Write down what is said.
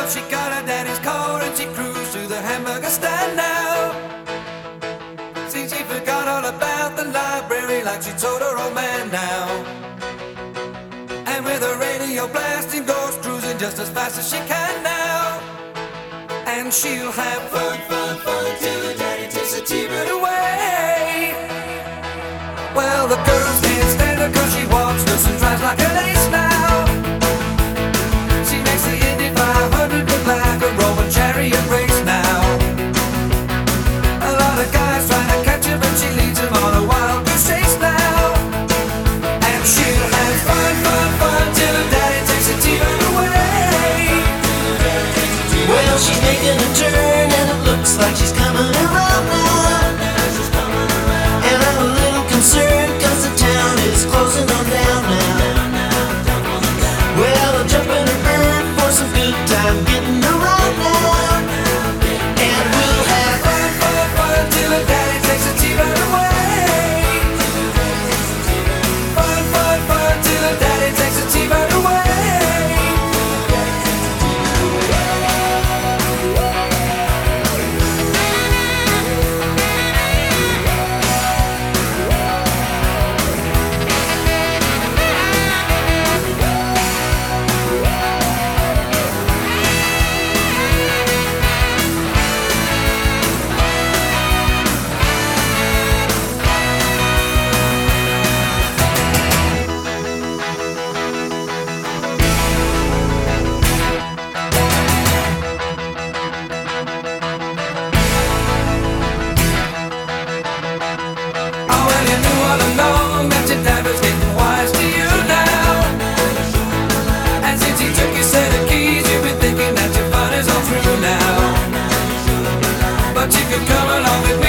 She got her daddy's car and she cruised to the hamburger stand now. See, she forgot all about the library like she told her old man now. And with her radio blasting, goes cruising just as fast as she can now. And she'll have fun, fun, fun till her daddy takes the T-bird away. Well, the girls can't stand her 'cause she walks loose and drives like an ace now. She makes the Indy 500 look like a Roman chariot race now. A lot of guys trying to catch her, but she leads them on a wild goose chase now. And she'll have fun, fun, fun till her daddy takes the T-bird away. Well, she's making a turn and it looks like she's coming around now. And I'm a little concerned 'cause the town is closing on down now. Well, I'll jump in a bird for some good time getting around now. And we'll have fun, fun, fun till her daddy takes the T-bird away. Fun, fun, fun till her daddy takes the T-bird away. Along that your dad was getting wise to you now. And since he took your set of keys, you've been thinking that your fun is all through now. But you could come along with me